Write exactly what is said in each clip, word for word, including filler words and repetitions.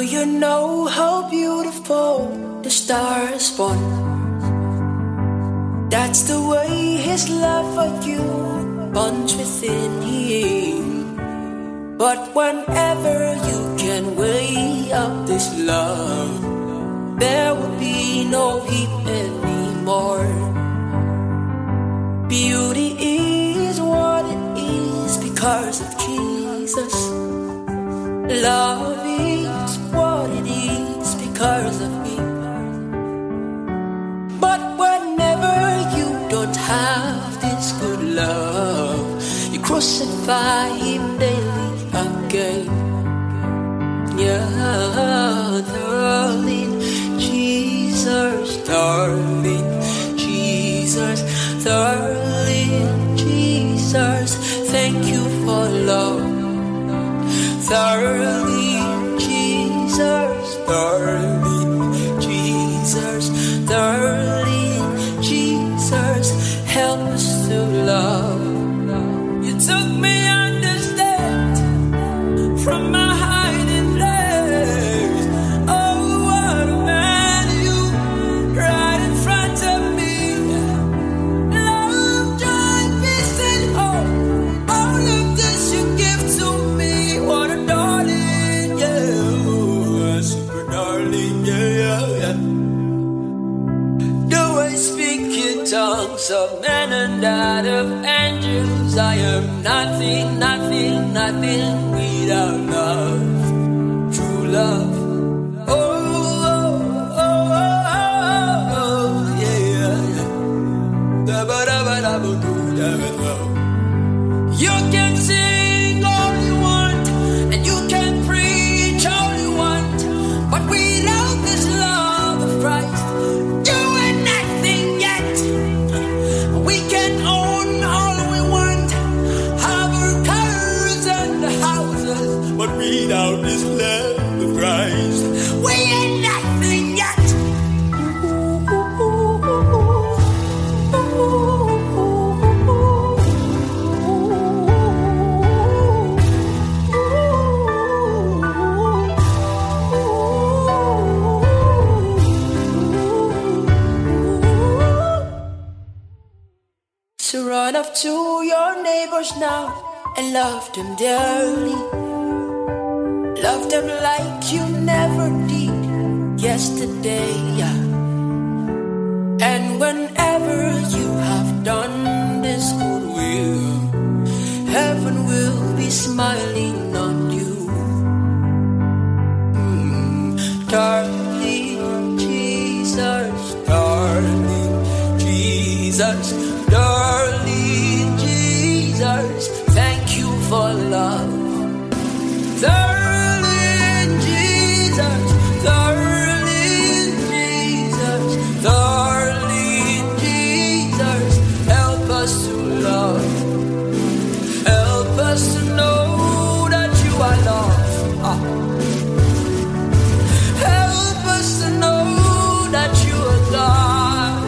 you know how beautiful the stars born? That's the way his love for you burns within him. But whenever you can weigh up this love, there will be no heat anymore. Beauty is what it is because of Jesus. Love is what it is because of Him. But whenever you don't have this good love, you crucify Him daily again. Yeah, darling Jesus, darling Jesus, darling Jesus, thank you for love. Darling Jesus, darling Jesus, darling Jesus, help us to love. You took me understand from my hiding place. Oh, what a man you right in front of me. Love, joy, peace and hope, all of this you give to me. What a darling, yeah, super darling, yeah, yeah, yeah. Though I speak in tongues of men and that of angels, I am nothing, nothing, nothing without love, true love. Oh, oh, oh, oh, oh, oh, yeah, yeah. Da ba da ba da ba do da ba do. You can sing all you want, and you can preach all you want, but without this love of Christ, you ain't nothing yet. We can own all we want, have our cars and the houses, but without this love of Christ, we ain't nothing yet. So run up to your neighbors now and love them dearly. Love them like you never did yesterday. And whenever you have done this good will, heaven will be smiling on you. Mm, darling Jesus, darling Jesus, darling Jesus, thank you for love. Darling Jesus, darling Jesus, darling Jesus, help us to love. Help us to know that you are love. Ah. Help us to know that you are God.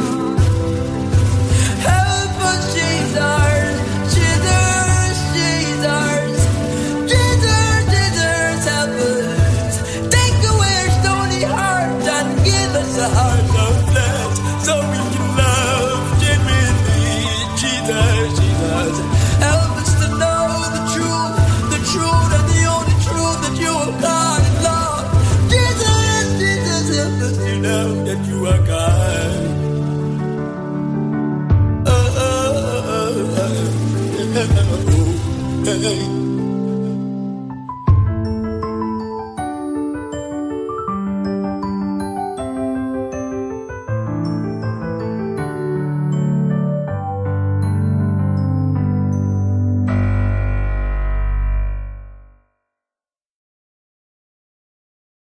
Help us, Jesus, Jesus, Jesus, Jesus, Jesus, help us. Take away our stony heart and give us a heart of flesh, so we can love genuinely. Jesus, Jesus, help us to know the truth, the truth and the only truth, that you are God and love. Jesus, Jesus, help us to know that you are God. Oh, oh, oh, oh, oh, oh, oh, oh.